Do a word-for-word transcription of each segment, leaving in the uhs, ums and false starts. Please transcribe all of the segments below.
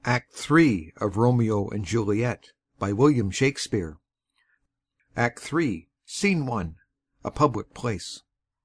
Act three of Romeo and Juliet by William Shakespeare. Act three, Scene one, a public place.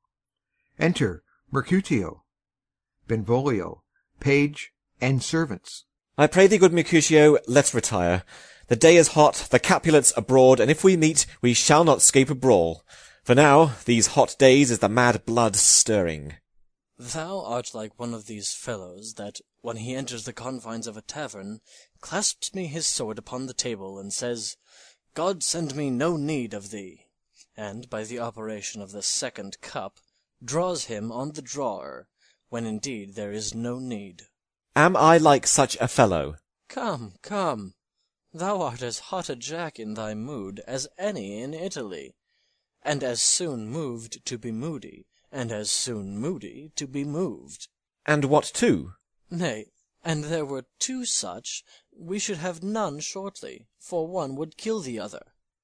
Enter Mercutio, Benvolio, Page, and servants. I pray thee, good Mercutio, let's retire. The day is hot, the Capulets abroad, and if we meet, we shall not scape a brawl. For now, these hot days is the mad blood stirring. Thou art like one of these fellows that, when he enters the confines of a tavern, clasps me his sword upon the table, and says, God send me no need of thee, and, by the operation of the second cup, draws him on the drawer, when indeed there is no need. Am I like such a fellow? Come, come, thou art as hot a jack in thy mood as any in Italy, and as soon moved to be moody, and as soon moody to be moved. And what too? Nay, and there were two such, we should have none shortly, for one would kill the other.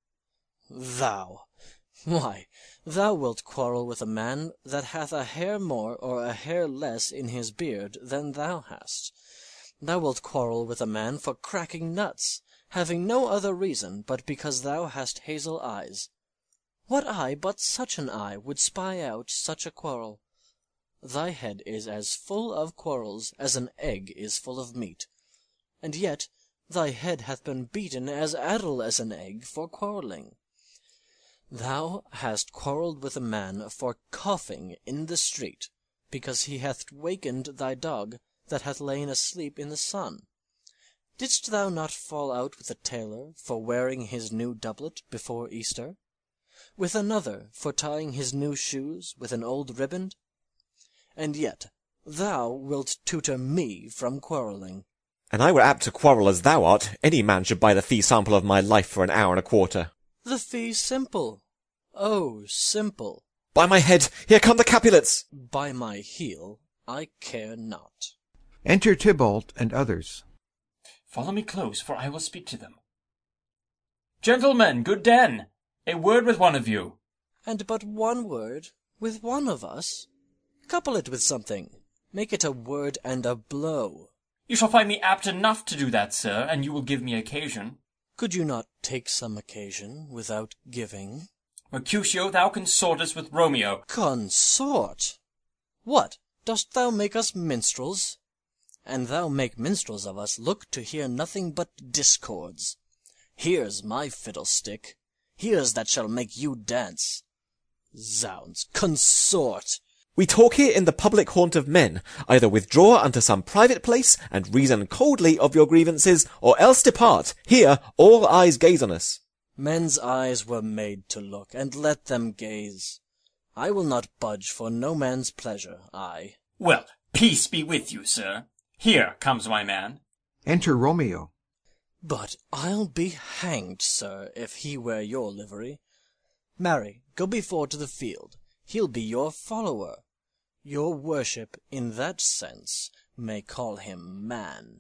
Thou, why, thou wilt quarrel with a man that hath a hair more or a hair less in his beard than thou hast. Thou wilt quarrel with a man for cracking nuts, having no other reason but because thou hast hazel eyes. What eye but such an eye would spy out such a quarrel? Thy head is as full of quarrels as an egg is full of meat, and yet thy head hath been beaten as addle as an egg for quarrelling. Thou hast quarrelled with a man for coughing in the street, because he hath wakened thy dog that hath lain asleep in the sun. Didst thou not fall out with a tailor for wearing his new doublet before Easter? With another for tying his new shoes with an old riband? And yet thou wilt tutor me from quarrelling. An I were apt to quarrel as thou art, any man should buy the fee sample of my life for an hour and a quarter. The fee simple. Oh, simple. By my head, here come the Capulets. By my heel, I care not. Enter Tybalt and others. Follow me close, for I will speak to them. Gentlemen, good den, a word with one of you. And but one word with one of us? Couple it with something. Make it a word and a blow. You shall find me apt enough to do that, sir, and you will give me occasion. Could you not take some occasion without giving? Mercutio, thou consortest with Romeo. Consort? What, dost thou make us minstrels? And thou make minstrels of us look to hear nothing but discords. Here's my fiddlestick. Here's that shall make you dance. Zounds, consort! We talk here in the public haunt of men. Either withdraw unto some private place, and reason coldly of your grievances, or else depart. Here all eyes gaze on us. Men's eyes were made to look, and let them gaze. I will not budge for no man's pleasure, I. Well, peace be with you, sir. Here comes my man. Enter Romeo. But I'll be hanged, sir, if he wear your livery. Marry, go before to the field. He'll be your follower. Your worship, in that sense, may call him man.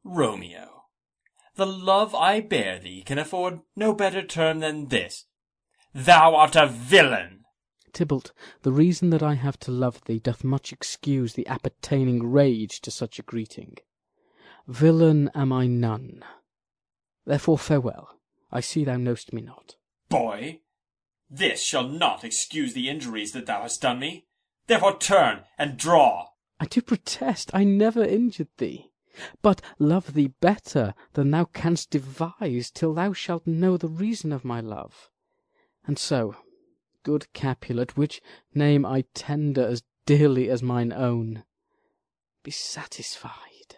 Romeo, the love I bear thee can afford no better term than this. Thou art a villain. Tybalt, the reason that I have to love thee doth much excuse the appertaining rage to such a greeting. Villain am I none. Therefore farewell. I see thou know'st me not. Boy, this shall not excuse the injuries that thou hast done me. Therefore turn and draw. I do protest I never injured thee, but love thee better than thou canst devise till thou shalt know the reason of my love. And so, good Capulet, which name I tender as dearly as mine own, be satisfied.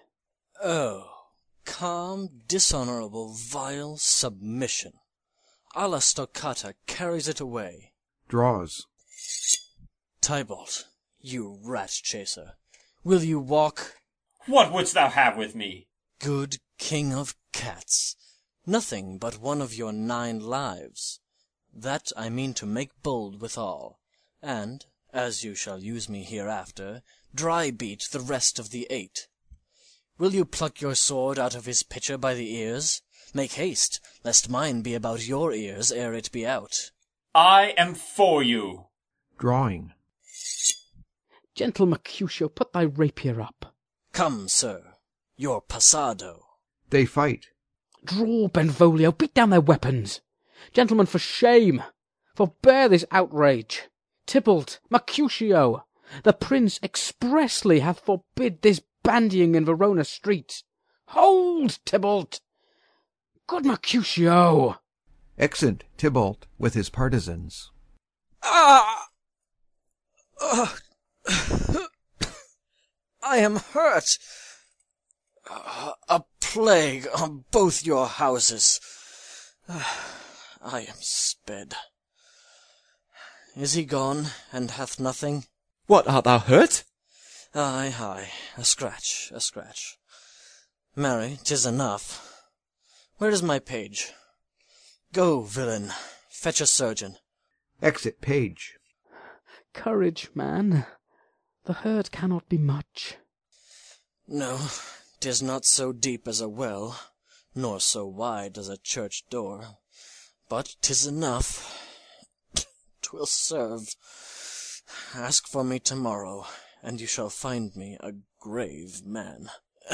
Oh, calm, dishonourable, vile submission. Alla stoccata carries it away. Draws. Tybalt, you rat-chaser, will you walk? What wouldst thou have with me? Good king of cats, nothing but one of your nine lives. That I mean to make bold withal, and, as you shall use me hereafter, dry beat the rest of the eight. Will you pluck your sword out of his pitcher by the ears? Make haste, lest mine be about your ears ere it be out. I am for you. Drawing. Gentle Mercutio, put thy rapier up. Come, sir, your passado. They fight. Draw, Benvolio, beat down their weapons. Gentlemen, for shame! Forbear this outrage. Tybalt, Mercutio, the prince expressly hath forbid this bandying in Verona streets. Hold, Tybalt! Good Mercutio! Exeunt Tybalt with his partisans. Ah! Uh, I am hurt. Uh, a plague on both your houses. Uh, I am sped. Is he gone, and hath nothing? What, art thou hurt? Ay, ay, a scratch, a scratch. Marry, 'tis enough. Where is my page? Go, villain, fetch a surgeon. Exit Page. Courage, man. The hurt cannot be much. No, 'tis not so deep as a well, nor so wide as a church door, but 'tis enough. 'Twill serve. Ask for me tomorrow, and you shall find me a grave man.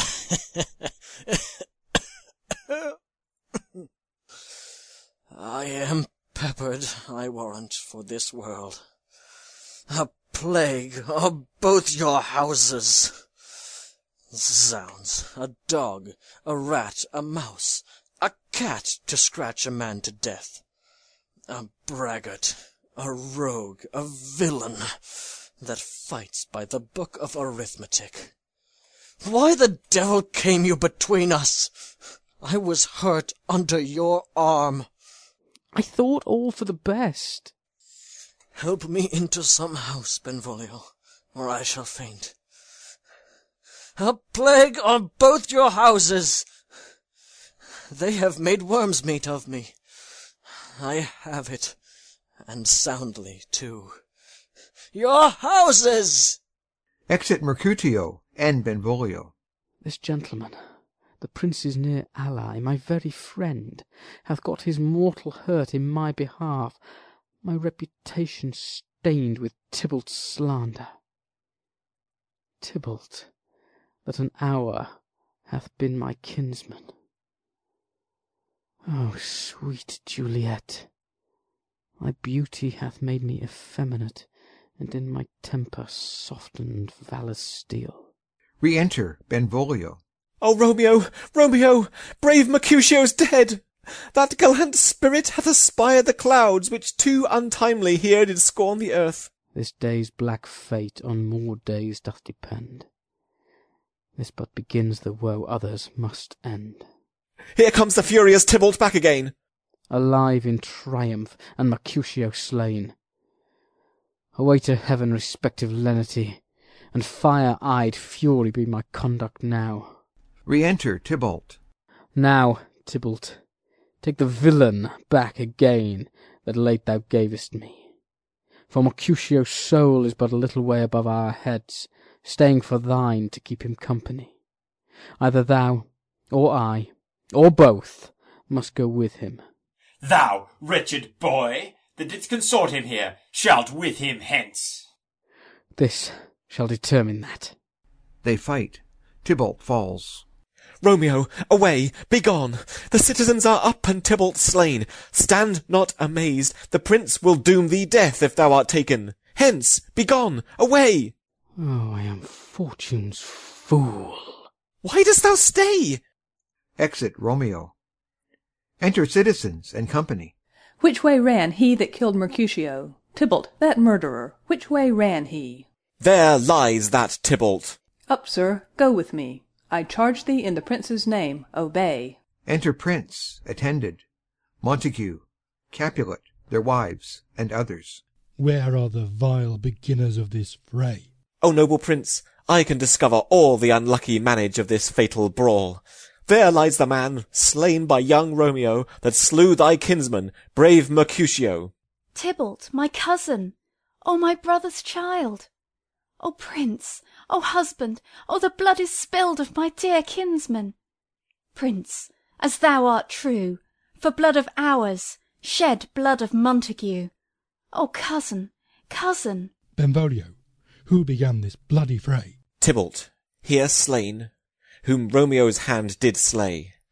I am peppered, I warrant, for this world. A plague of both your houses. Zounds, a dog, a rat, a mouse, a cat to scratch a man to death. A braggart, a rogue, a villain, that fights by the book of arithmetic. Why the devil came you between us? I was hurt under your arm. I thought all for the best. Help me into some house, Benvolio, or I shall faint. A plague on both your houses! They have made worm's meat of me. I have it, and soundly, too. Your houses! Exit Mercutio and Benvolio. This gentleman, the prince's near ally, my very friend, hath got his mortal hurt in my behalf, my reputation stained with Tybalt's slander. Tybalt, that an hour hath been my kinsman. Oh, sweet Juliet, thy beauty hath made me effeminate, and in my temper softened valour's steel. Re-enter Benvolio. O Romeo, Romeo, brave Mercutio's dead! That gallant spirit hath aspired the clouds, which too untimely here did scorn the earth. This day's black fate on more days doth depend. This but begins the woe others must end. Here comes the furious Tybalt back again. Alive in triumph, and Mercutio slain. Away to heaven respective lenity, and fire-eyed fury be my conduct now. Re-enter Tybalt. Now, Tybalt, take the villain back again that late thou gavest me. For Mercutio's soul is but a little way above our heads, staying for thine to keep him company. Either thou, or I, or both, must go with him. Thou, wretched boy, that didst consort him here, shalt with him hence. This shall determine that. They fight. Tybalt falls. Romeo, away, begone! The citizens are up, and Tybalt slain. Stand not amazed, the prince will doom thee death if thou art taken. Hence, begone, away! Oh, I am fortune's fool. Why dost thou stay? Exit Romeo. Enter citizens and company. Which way ran he that killed Mercutio? Tybalt, that murderer, which way ran he? There lies that Tybalt. Up, sir, go with me. I charge thee in the prince's name, obey. Enter Prince, attended, Montague, Capulet, their wives, and others. Where are the vile beginners of this fray? O noble prince, I can discover all the unlucky manage of this fatal brawl. There lies the man, slain by young Romeo, that slew thy kinsman, brave Mercutio. Tybalt, my cousin! O my brother's child! O prince! O husband! O the blood is spilled of my dear kinsman! Prince, as thou art true, for blood of ours, shed blood of Montague. O cousin, cousin! Benvolio, who began this bloody fray? Tybalt, here slain, whom Romeo's hand did slay.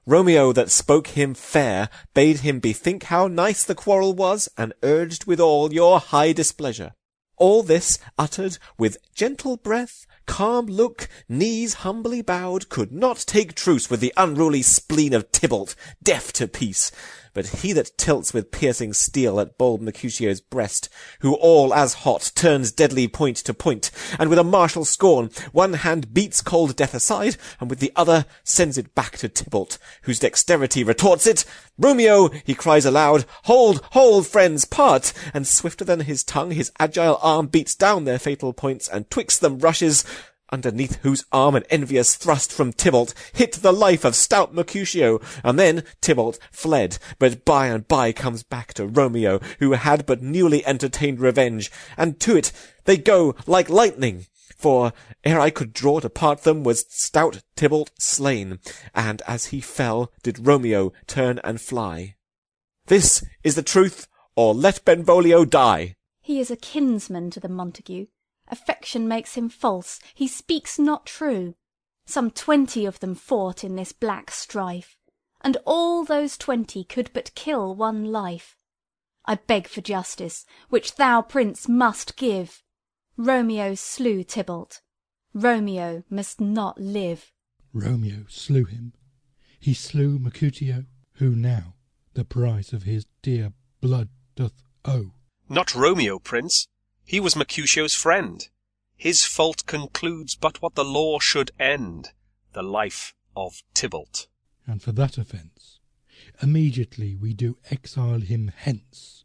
Romeo that spoke him fair bade him bethink how nice the quarrel was, and urged withal your high displeasure. All this uttered with gentle breath, calm look, knees humbly bowed, could not take truce with the unruly spleen of Tybalt, deaf to peace. But he that tilts with piercing steel at bold Mercutio's breast, who all as hot turns deadly point to point, and with a martial scorn one hand beats cold death aside, and with the other sends it back to Tybalt, whose dexterity retorts it. Romeo, he cries aloud, hold, hold, friends, part, and swifter than his tongue his agile arm beats down their fatal points, and twixt them rushes, underneath whose arm an envious thrust from Tybalt hit the life of stout Mercutio, and then Tybalt fled, but by and by comes back to Romeo, who had but newly entertained revenge, and to it they go like lightning. For, ere I could draw to part them, was stout Tybalt slain, and as he fell did Romeo turn and fly. This is the truth, or let Benvolio die. He is a kinsman to the Montague. Affection makes him false, he speaks not true. Some twenty of them fought in this black strife, and all those twenty could but kill one life. I beg for justice, which thou, prince, must give. Romeo slew Tybalt. Romeo must not live. Romeo slew him. He slew Mercutio, who now the price of his dear blood doth owe. Not Romeo, prince. He was Mercutio's friend. His fault concludes but what the law should end, the life of Tybalt. And for that offence, immediately we do exile him hence.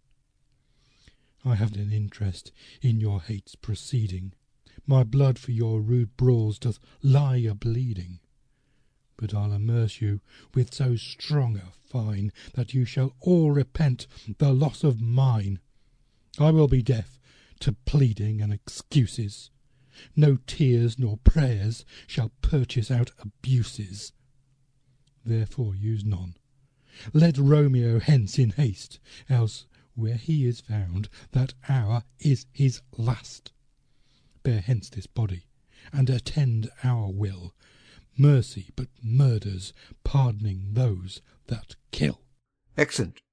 I have an interest in your hate's proceeding. My blood for your rude brawls doth lie a-bleeding. But I'll immerse you with so strong a fine, that you shall all repent the loss of mine. I will be deaf to pleading and excuses. No tears nor prayers shall purchase out abuses. Therefore use none. Let Romeo hence in haste, else where he is found, that hour is his last. Bear hence this body, and attend our will. Mercy but murders, pardoning those that kill. Exeunt.